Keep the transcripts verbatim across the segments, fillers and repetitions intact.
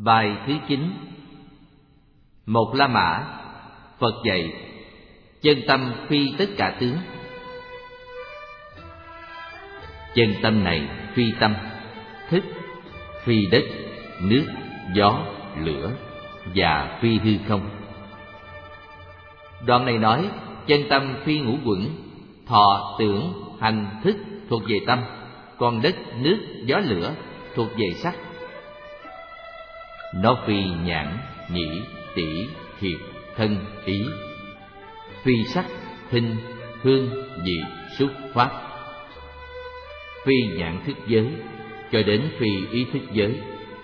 Bài thứ chín. Một La Mã. Phật dạy: chân tâm phi tất cả tướng. Chân tâm này phi tâm, thức, phi đất, nước, gió, lửa, và phi hư không. Đoạn này nói chân tâm phi ngũ quẩn, thọ, tưởng, hành, thức thuộc về tâm, còn đất, nước, gió, lửa thuộc về sắc. Nó phi nhãn, nhĩ, tỷ, thiệt, thân, ý, phi sắc, thinh, hương, vị, xúc, pháp, phi nhãn thức giới cho đến phi ý thức giới.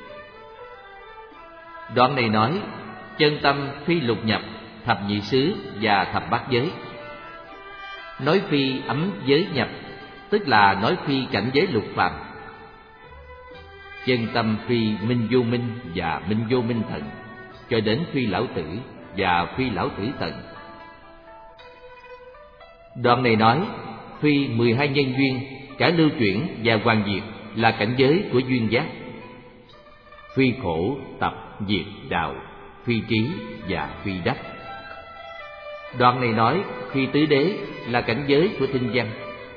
Đoạn này nói chân tâm phi lục nhập, thập nhị xứ và thập bát giới. Nói phi ấm giới nhập, tức là nói phi cảnh giới lục phàm. Chân tâm phi minh vô minh và minh vô minh thần, cho đến phi lão tử và phi lão tử tận. Đoạn này nói phi mười hai nhân duyên, cả lưu chuyển và hoàn diệt là cảnh giới của duyên giác. Phi khổ, tập, diệt, đạo, phi trí và phi đắc. Đoạn này nói phi tứ đế là cảnh giới của tinh văn.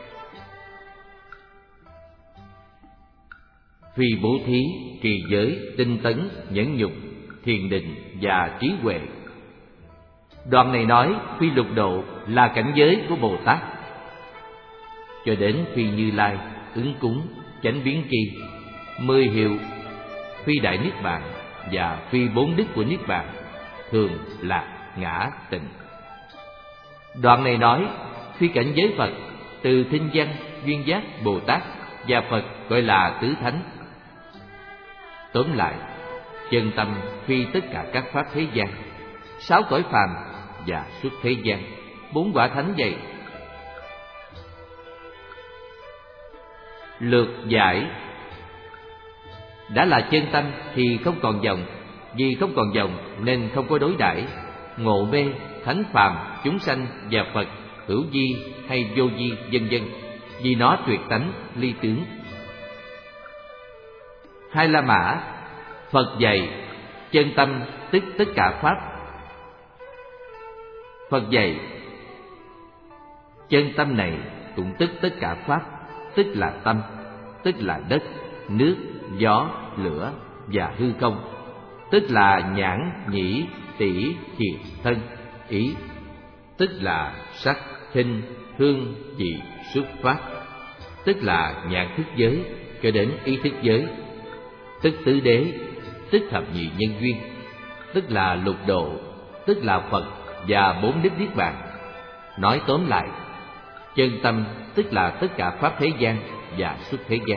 Phi bố thí, trì giới, tinh tấn, nhẫn nhục, thiền định và trí huệ. Đoạn này nói phi lục độ là cảnh giới của Bồ Tát, cho đến phi Như Lai, ứng cúng, chánh biến tri, mười hiệu, phi đại niết bàn và phi bốn đức của niết bàn, thường, lạc, ngã, tịnh. Đoạn này nói phi cảnh giới Phật, từ thinh văn, duyên giác, Bồ Tát và Phật gọi là tứ thánh. Tóm lại, chân tâm phi tất cả các pháp thế gian, sáu cõi phàm và suốt thế gian, bốn quả thánh vậy. Lược giải. Đã là chân tâm thì không còn vọng, vì không còn vọng nên không có đối đãi. Ngộ mê, thánh phàm, chúng sanh và Phật, hữu vi hay vô vi, vân vân, vì nó tuyệt tánh, ly tướng. Hai La Mã. Phật dạy chân tâm tức tất cả pháp. Phật dạy chân tâm này cũng tức tất cả pháp, tức là tâm, tức là đất, nước, gió, lửa và hư không, tức là nhãn, nhĩ, tỷ, thiệt, thân, ý, tức là sắc, thinh, hương, vị, xúc, pháp, tức là nhãn thức giới cho đến ý thức giới, tức tứ đế, tức thập nhị nhân duyên, tức là lục độ, tức là Phật và bốn đức niết bàn. Nói tóm lại, chân tâm tức là tất cả pháp thế gian và xuất thế gian.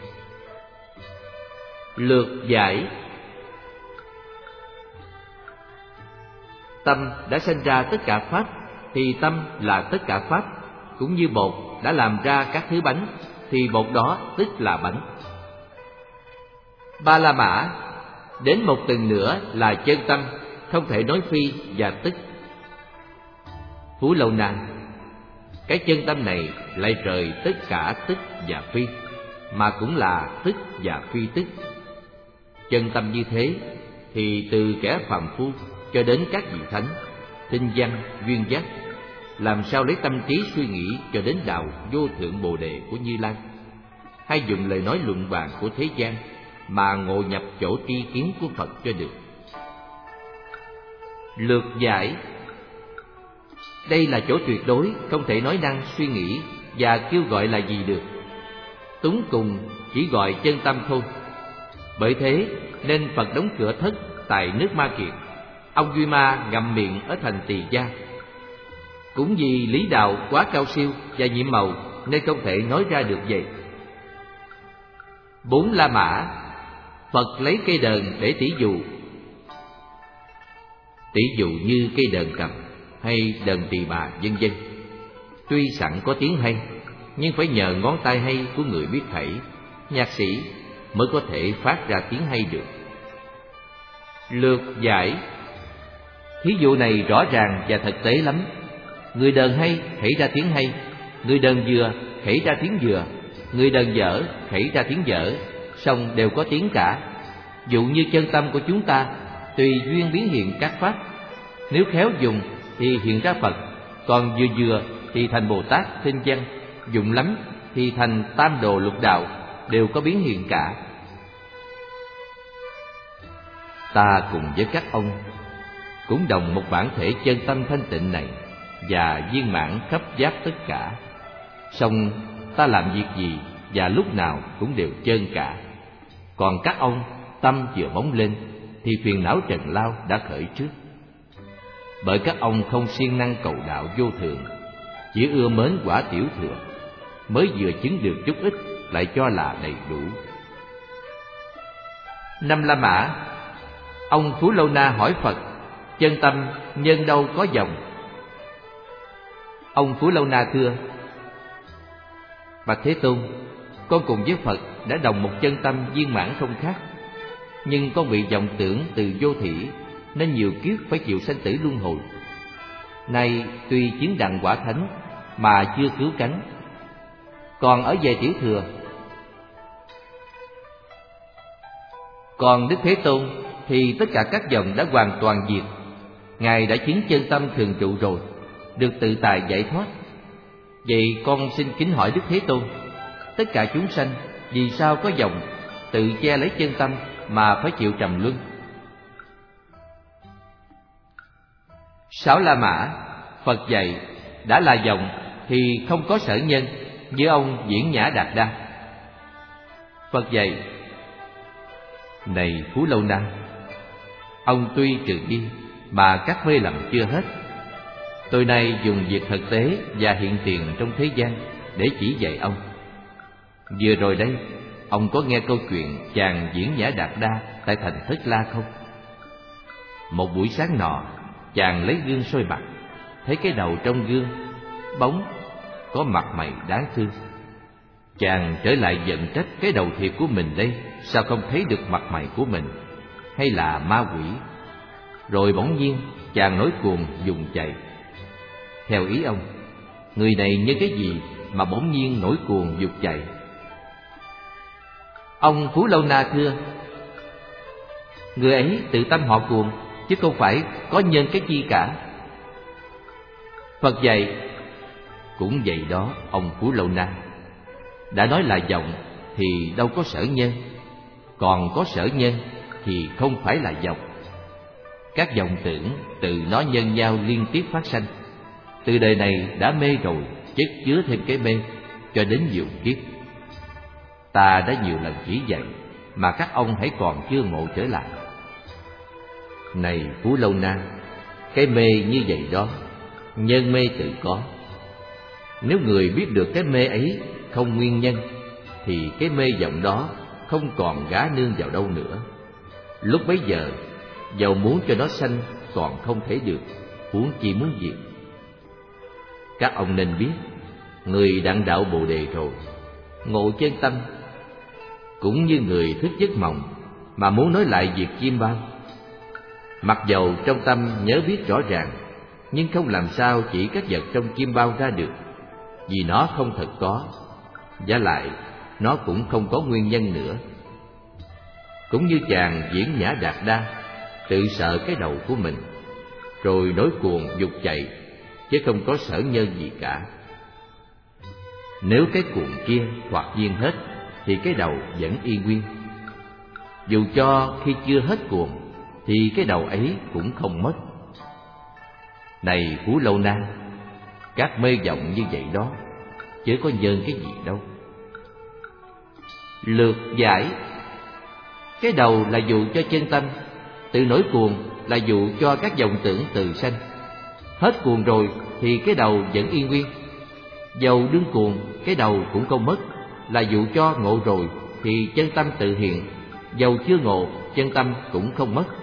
Lược giải. Tâm đã sinh ra tất cả pháp, thì tâm là tất cả pháp. Cũng như bột đã làm ra các thứ bánh, thì bột đó tức là bánh. Ba La Mã. Đến một tầng nữa là chân tâm, không thể nói phi và tức. Phú Lâu Na. Cái chân tâm này lại rời tất cả tức và phi, mà cũng là tức và phi tức. Chân tâm như thế thì từ kẻ phàm phu cho đến các vị thánh, tinh văn, duyên giác, làm sao lấy tâm trí suy nghĩ cho đến đạo vô thượng Bồ đề của Như Lai, hay dùng lời nói luận bàn của thế gian mà ngộ nhập chỗ tri kiến của Phật cho được. Lược giải. Đây là chỗ tuyệt đối, không thể nói năng suy nghĩ và kêu gọi là gì được. Túng cùng chỉ gọi chân tâm thôi. Bởi thế nên Phật đóng cửa thất tại nước Ma Kiệt, ông Duy Ma ngậm miệng ở thành Tỳ Gia. Cũng vì lý đạo quá cao siêu và nhiệm màu nên không thể nói ra được vậy. Bốn La Mã. Phật lấy cây đờn để tỉ dụ. Tỉ dụ như cây đờn cầm hay đờn tỳ bà, vân vân. Tuy sẵn có tiếng hay, nhưng phải nhờ ngón tay hay của người biết thảy, nhạc sĩ, mới có thể phát ra tiếng hay được. Lược giải. Thí dụ này rõ ràng và thực tế lắm. Người đờn hay khẩy ra tiếng hay, người đờn vừa khẩy ra tiếng vừa, người đờn dở khẩy ra tiếng dở, song đều có tiếng cả. Dụ như chân tâm của chúng ta tùy duyên biến hiện các pháp, nếu khéo dùng thì hiện ra Phật, còn vừa vừa thì thành Bồ Tát Thiên Văn, dụng lắm thì thành Tam Đồ Lục Đạo, đều có biến hiện cả. Ta cùng với các ông cũng đồng một bản thể chân tâm thanh tịnh này và viên mãn khắp giáp tất cả. Song ta làm việc gì và lúc nào cũng đều trơn cả. Còn các ông tâm vừa bóng lên thì phiền não trần lao đã khởi trước. Bởi các ông không siêng năng cầu đạo vô thượng, chỉ ưa mến quả tiểu thừa, mới vừa chứng được chút ít lại cho là đầy đủ. Năm La Mã, ông Phú Lâu Na hỏi Phật: chân tâm nhân đâu có vọng? Ông Phú Lâu Na thưa: bạch Thế Tôn, con cùng với Phật đã đồng một chân tâm viên mãn không khác, nhưng con bị vọng tưởng từ vô thỉ nên nhiều kiếp phải chịu sanh tử luân hồi. Nay tuy chứng đặng quả thánh mà chưa cứu cánh. Còn ở về tiểu thừa, còn Đức Thế Tôn thì tất cả các vọng đã hoàn toàn diệt. Ngài đã chứng chân tâm thường trụ rồi, được tự tại giải thoát. Vậy con xin kính hỏi Đức Thế Tôn, tất cả chúng sanh vì sao có vọng tự che lấy chân tâm mà phải chịu trầm luân? Sáu La Mã, Phật dạy đã là vọng thì không có sở nhân, như ông Diễn Nhã Đạt Đa. Phật dạy: này Phú Lâu Na, ông tuy trừ đi mà các mê lầm chưa hết. Tôi nay dùng việc thực tế và hiện tiền trong thế gian để chỉ dạy ông. Vừa rồi đây, ông có nghe câu chuyện chàng Diễn Nhã Đạt Đa tại thành Thất La không? Một buổi sáng nọ, chàng lấy gương soi mặt, thấy cái đầu trong gương bóng, có mặt mày đáng thương. Chàng trở lại giận trách cái đầu thiệt của mình đây sao không thấy được mặt mày của mình, hay là ma quỷ? Rồi bỗng nhiên chàng nổi cuồng dùng chạy. Theo ý ông, người này như cái gì mà bỗng nhiên nổi cuồng dục chạy? Ông Phú Lâu Na thưa: người ấy tự tâm họ cuồng, chứ không phải có nhân cái chi cả. Phật dạy: cũng vậy đó ông Phú Lâu Na, đã nói là vọng thì đâu có sở nhân, còn có sở nhân thì không phải là vọng. Các vọng tưởng từ nó nhân nhau liên tiếp phát sanh, từ đời này đã mê rồi, chất chứa thêm cái mê cho đến nhiều kiếp. Ta đã nhiều lần chỉ dạy mà các ông hãy còn chưa ngộ trở lại. Này Phú Lâu Na, cái mê như vậy đó, nhân mê tự có. Nếu người biết được cái mê ấy không nguyên nhân, thì cái mê vọng đó không còn gá nương vào đâu nữa. Lúc bấy giờ, dầu muốn cho nó sanh còn không thể được, huống chi muốn diệt. Các ông nên biết, người đặng đạo Bồ Đề rồi, ngộ chân tâm, cũng như người thức giấc mộng mà muốn nói lại việc chim bao. Mặc dầu trong tâm nhớ biết rõ ràng, nhưng không làm sao chỉ các vật trong chim bao ra được, vì nó không thật có, vả lại nó cũng không có nguyên nhân nữa. Cũng như chàng Diễn Nhã Đạt Đa tự sợ cái đầu của mình, rồi nổi cuồng dục chạy, chứ không có sở nhân gì cả. Nếu cái cuồng kia hoặc nhiên hết, thì cái đầu vẫn y nguyên. Dù cho khi chưa hết cuồng, thì cái đầu ấy cũng không mất. Này Phú Lâu Na, các mê vọng như vậy đó, chứ có nhân cái gì đâu. Lược giải: cái đầu là dụ cho chân tâm, tự nổi cuồng là dụ cho các vọng tưởng từ sanh. Hết cuồng rồi thì cái đầu vẫn yên nguyên. Dầu đương cuồng, cái đầu cũng không mất, là dụ cho ngộ rồi thì chân tâm tự hiện. Dầu chưa ngộ, chân tâm cũng không mất.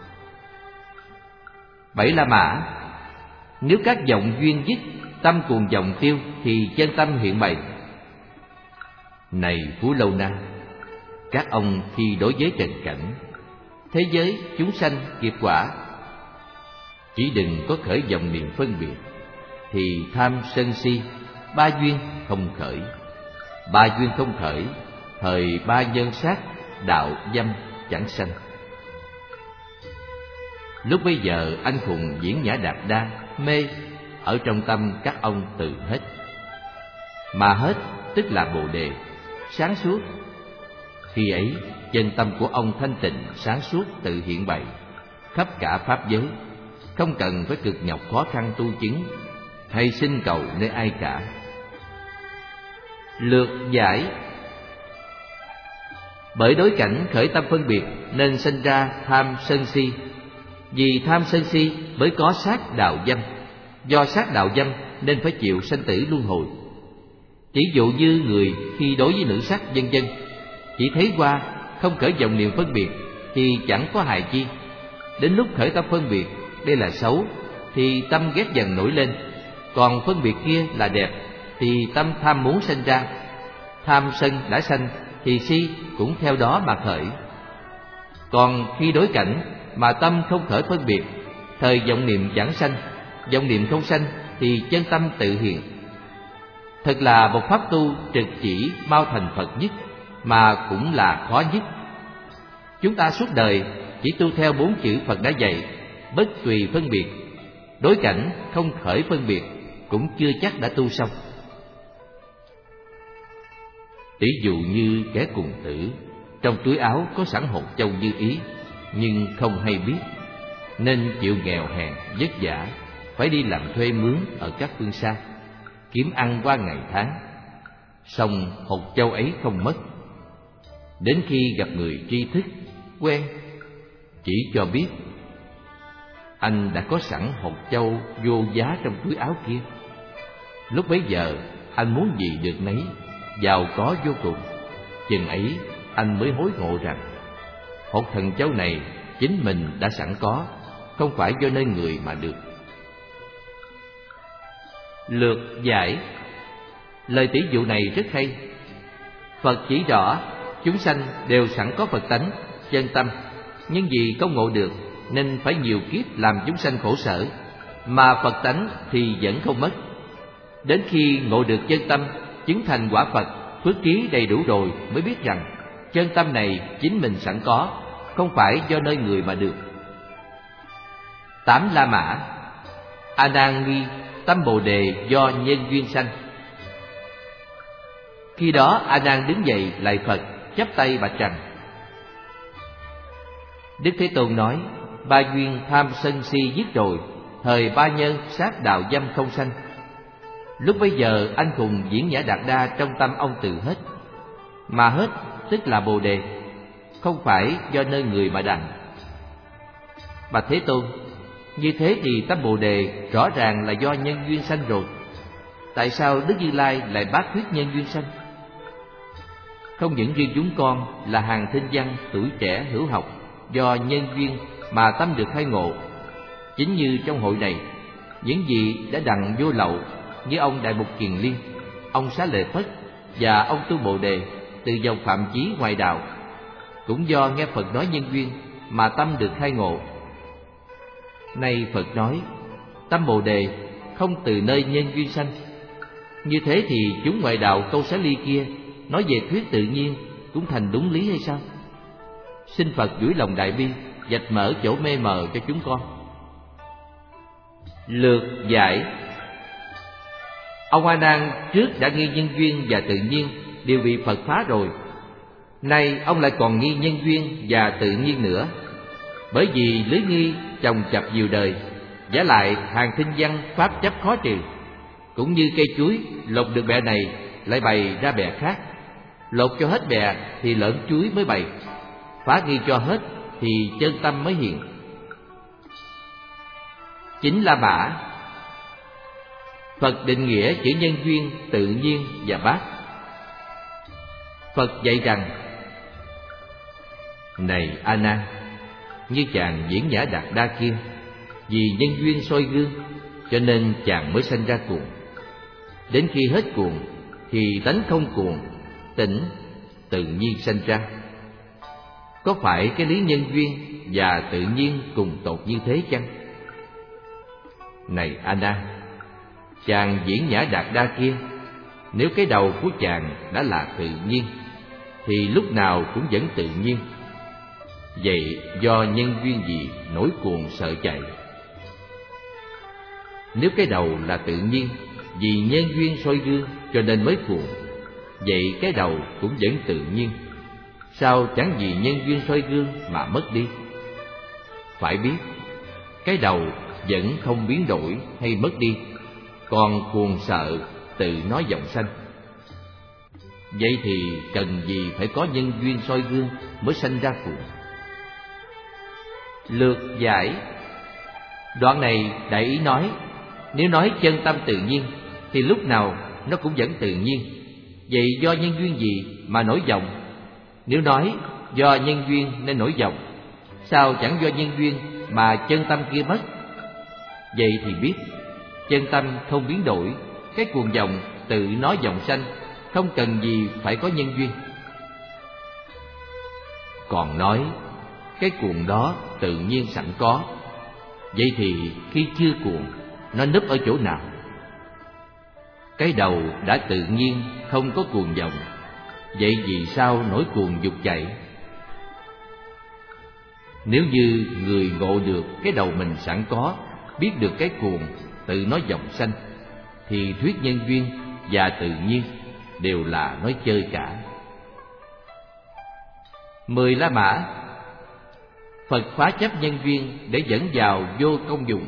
Bảy La Mã: nếu các vọng duyên dứt, tâm cuồng vọng tiêu, thì chân tâm hiện bày. Này Phú Lâu Na, các ông khi đối với trần cảnh, thế giới, chúng sanh, nghiệp quả, chỉ đừng có khởi vọng niệm phân biệt, thì tham sân si ba duyên không khởi. Ba duyên không khởi, thời ba nhân sát, đạo dâm chẳng sanh. Lúc bấy giờ anh khùng Diễn Nhã Đạt Đa mê ở trong tâm các ông từ hết. Mà hết tức là Bồ Đề, sáng suốt. Khi ấy chân tâm của ông thanh tịnh sáng suốt tự hiện bày khắp cả pháp giới, không cần phải cực nhọc khó khăn tu chứng hay xin cầu nơi ai cả. Lược giải: bởi đối cảnh khởi tâm phân biệt nên sinh ra tham sân si. Vì tham sân si mới có sát đạo dâm. Do sát đạo dâm nên phải chịu sanh tử luân hồi. Chỉ dụ như người khi đối với nữ sắc vân vân, chỉ thấy qua không khởi vọng niệm phân biệt thì chẳng có hại chi. Đến lúc khởi tâm phân biệt đây là xấu thì tâm ghét dần nổi lên, còn phân biệt kia là đẹp thì tâm tham muốn sinh ra. Tham sân đã sanh thì si cũng theo đó mà khởi. Còn khi đối cảnh mà tâm không khởi phân biệt, thời vọng niệm chẳng sanh, vọng niệm không sanh thì chân tâm tự hiện. Thật là một pháp tu trực chỉ mau thành Phật nhất, mà cũng là khó nhất. Chúng ta suốt đời chỉ tu theo bốn chữ Phật đã dạy: bất tùy phân biệt. Đối cảnh không khởi phân biệt cũng chưa chắc đã tu xong. Tỷ dụ như kẻ cùng tử, trong túi áo có sẵn hột châu như ý, nhưng không hay biết, nên chịu nghèo hèn vất vả, phải đi làm thuê mướn ở các phương xa, kiếm ăn qua ngày tháng. Song hột châu ấy không mất. Đến khi gặp người tri thức, quen, chỉ cho biết: anh đã có sẵn hột châu vô giá trong túi áo kia. Lúc bấy giờ anh muốn gì được nấy, giàu có vô cùng. Chừng ấy anh mới hối ngộ rằng hột thần châu này chính mình đã sẵn có, không phải do nơi người mà được. Lược giải: lời tỷ dụ này rất hay. Phật chỉ rõ chúng sanh đều sẵn có Phật tánh, chân tâm, nhưng vì không ngộ được nên phải nhiều kiếp làm chúng sanh khổ sở, mà Phật tánh thì vẫn không mất. Đến khi ngộ được chân tâm, chứng thành quả Phật, phước trí đầy đủ rồi mới biết rằng chân tâm này chính mình sẵn có, không phải do nơi người mà được. Tám La Mã: A Nan nghi tâm Bồ Đề do nhân duyên sanh. Khi đó A Nan đứng dậy lạy Phật, chắp tay bạch rằng: Đức Thế Tôn nói, ba duyên tham sân si dứt rồi, thời ba nhân sát đạo dâm không sanh. Lúc bấy giờ anh khùng Diễn Nhã Đạt Đa trong tâm ông từ hết. Mà hết tức là Bồ Đề, không phải do nơi người mà đặng. Bạch Thế Tôn, như thế thì tâm Bồ Đề rõ ràng là do nhân duyên sanh rồi. Tại sao Đức Như Lai lại bác thuyết nhân duyên sanh? Không những riêng chúng con là hàng thinh văn tuổi trẻ hữu học, do nhân duyên mà tâm được khai ngộ. Chính như trong hội này, những vị đã đặng vô lậu như ông Đại Mục Kiền Liên, ông Xá Lợi Phất và ông Tu Bồ Đề từ dòng phạm chí ngoài đạo, cũng do nghe Phật nói nhân duyên mà tâm được khai ngộ. Nay Phật nói tâm Bồ Đề không từ nơi nhân duyên sanh. Như thế thì chúng ngoại đạo câu Xá Ly kia nói về thuyết tự nhiên cũng thành đúng lý hay sao? Xin Phật duỗi lòng đại bi, vạch mở chỗ mê mờ cho chúng con. Lược giải: ông A Nan trước đã nghi nhân duyên và tự nhiên đều bị Phật phá rồi, nay ông lại còn nghi nhân duyên và tự nhiên nữa. Bởi vì lưới nghi chồng chập nhiều đời, giả lại hàng thinh văn pháp chấp khó trừ. Cũng như cây chuối lột được bẹ này lại bày ra bẹ khác, lột cho hết bẹ thì lợn chuối mới bày, phá nghi cho hết thì chân tâm mới hiện. Chính La Mã: Phật định nghĩa chữ nhân duyên, tự nhiên và bát. Phật dạy rằng: này A Nan, như chàng Diễn Nhã Đạt Đa kia, vì nhân duyên soi gương cho nên chàng mới sanh ra cuồng. Đến khi hết cuồng thì tánh không cuồng, tỉnh, tự nhiên sanh ra. Có phải cái lý nhân duyên và tự nhiên cùng tột như thế chăng? Này A Nan, chàng Diễn Nhã Đạt Đa kia, nếu cái đầu của chàng đã là tự nhiên thì lúc nào cũng vẫn tự nhiên. Vậy do nhân duyên gì nổi cuồng sợ chạy? Nếu cái đầu là tự nhiên, vì nhân duyên soi gương cho nên mới cuồng, vậy cái đầu cũng vẫn tự nhiên, sao chẳng vì nhân duyên soi gương mà mất đi? Phải biết, cái đầu vẫn không biến đổi hay mất đi, còn cuồng sợ tự nó vọng sanh. Vậy thì cần gì phải có nhân duyên soi gương mới sanh ra cuồng? Lược giải. Đoạn này đại ý nói, nếu nói chân tâm tự nhiên thì lúc nào nó cũng vẫn tự nhiên. Vậy do nhân duyên gì mà nổi vọng? Nếu nói do nhân duyên nên nổi vọng, sao chẳng do nhân duyên mà chân tâm kia mất? Vậy thì biết, chân tâm không biến đổi, cái cuồng vọng tự nó vọng sanh, không cần gì phải có nhân duyên. Còn nói cái cuồng đó tự nhiên sẵn có, vậy thì khi chưa cuồng, nó núp ở chỗ nào? Cái đầu đã tự nhiên không có cuồng vọng, vậy vì sao nổi cuồng dục chạy? Nếu như người ngộ được cái đầu mình sẵn có, biết được cái cuồng tự nó vọng sanh, thì thuyết nhân duyên và tự nhiên đều là nói chơi cả. Mười La Mã. Phật phá chấp nhân duyên để dẫn vào vô công dụng.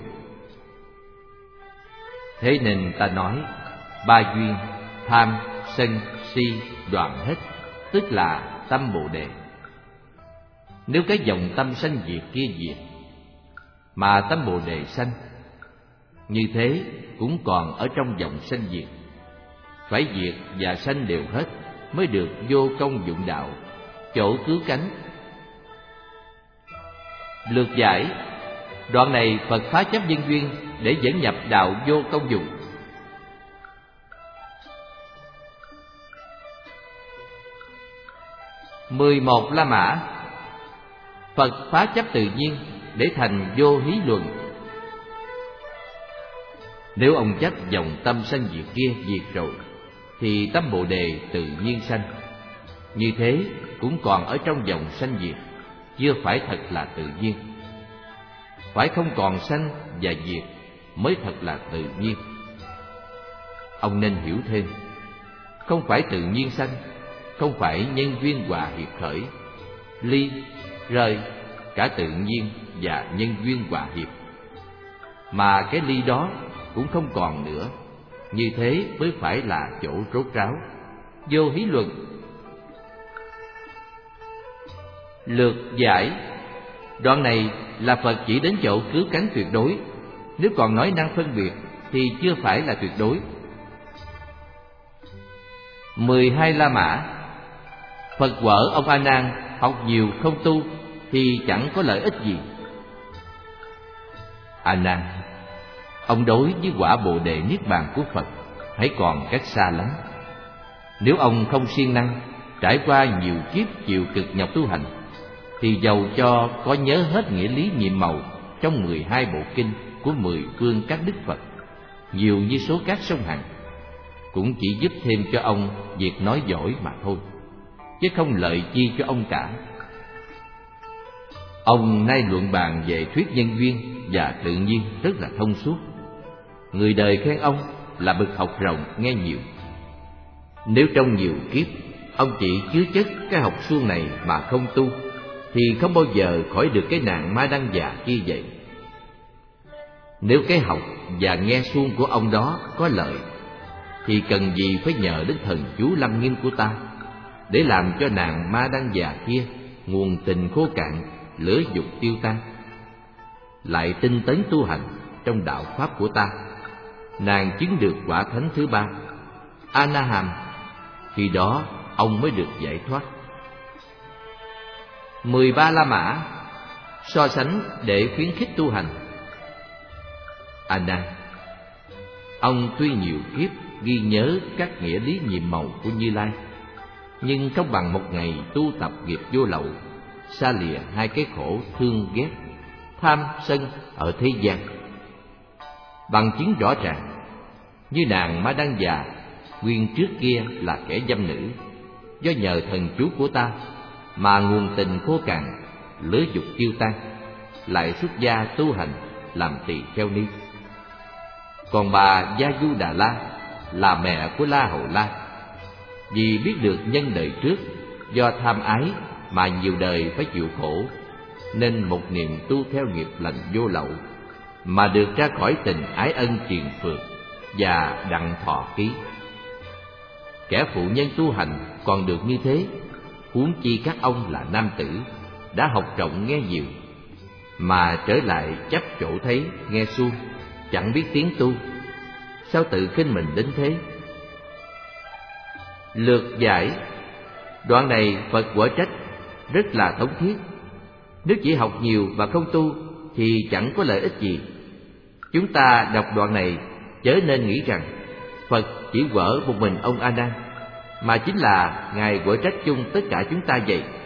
Thế nên ta nói ba duyên tham, sân, si đoạn hết, tức là tâm Bồ Đề. Nếu cái dòng tâm sanh diệt kia diệt, mà tâm Bồ Đề sanh, như thế cũng còn ở trong dòng sanh diệt. Phải diệt và sanh đều hết mới được vô công dụng đạo, chỗ cứu cánh. Lược giải. Đoạn này Phật phá chấp nhân duyên để dẫn nhập đạo vô công dụng. Mười một La Mã. Phật phá chấp tự nhiên để thành vô hí luận. Nếu ông chấp dòng tâm sanh diệt kia diệt rồi, thì tâm Bồ Đề tự nhiên sanh. Như thế cũng còn ở trong dòng sanh diệt, chưa phải thật là tự nhiên. Phải không còn sanh và diệt mới thật là tự nhiên. Ông nên hiểu thêm, không phải tự nhiên sanh, không phải nhân duyên hòa hiệp khởi, ly, rời, cả tự nhiên và nhân duyên hòa hiệp, mà cái ly đó cũng không còn nữa. Như thế mới phải là chỗ rốt ráo, vô hí luận. Lược giải. Đoạn này là Phật chỉ đến chỗ cứu cánh tuyệt đối. Nếu còn nói năng phân biệt thì chưa phải là tuyệt đối. Mười hai La Mã. Phật quở ông A Nan học nhiều không tu thì chẳng có lợi ích gì. A Nan, ông đối với quả Bồ Đề Niết Bàn của Phật hãy còn cách xa lắm. Nếu ông không siêng năng, trải qua nhiều kiếp chịu cực nhọc tu hành, thì dầu cho có nhớ hết nghĩa lý nhiệm màu trong mười hai bộ kinh của mười phương các đức Phật, nhiều như số cát sông Hằng, cũng chỉ giúp thêm cho ông việc nói giỏi mà thôi, chứ không lợi chi cho ông cả. Ông nay luận bàn về thuyết nhân duyên và tự nhiên rất là thông suốt. Người đời khen ông là bậc học rộng nghe nhiều. Nếu trong nhiều kiếp ông chỉ chứa chất cái học suông này mà không tu, thì không bao giờ khỏi được cái nạn ma đăng già kia vậy. Nếu cái học và nghe suông của ông đó có lợi, thì cần gì phải nhờ đến thần chú Lâm Nghiêm của ta để làm cho nàng ma đăng già kia nguồn tình khô cạn, lửa dục tiêu tan. Lại tinh tấn tu hành trong đạo pháp của ta, nàng chứng được quả thánh thứ ba, A Na Hàm. Khi đó ông mới được giải thoát. Mười ba La Mã. So sánh để khuyến khích tu hành. A Nan, ông tuy nhiều kiếp ghi nhớ các nghĩa lý nhiệm màu của Như Lai, nhưng không bằng một ngày tu tập nghiệp vô lậu, xa lìa hai cái khổ thương ghét, tham sân ở thế gian. Bằng chứng rõ ràng, như nàng Ma Đăng già nguyên trước kia là kẻ dâm nữ, do nhờ thần chú của ta mà nguồn tình khô cằn, lứa dục tiêu tan, lại xuất gia tu hành làm tỳ kheo ni. Còn bà Gia Du Đà La là mẹ của La Hầu La, vì biết được nhân đời trước do tham ái mà nhiều đời phải chịu khổ, nên một niềm tu theo nghiệp lành vô lậu mà được ra khỏi tình ái ân triền phược và đặng thọ ký. Kẻ phụ nhân tu hành còn được như thế, huống chi các ông là nam tử đã học rộng nghe nhiều, mà trở lại chấp chỗ thấy nghe suông, chẳng biết tiếng tu, sao tự khinh mình đến thế? Lược giải. Đoạn này Phật quở trách rất là thống thiết. Nếu chỉ học nhiều và không tu thì chẳng có lợi ích gì. Chúng ta đọc đoạn này chớ nên nghĩ rằng Phật chỉ quở một mình ông A Nan, mà chính là Ngài quở trách chung tất cả chúng ta vậy.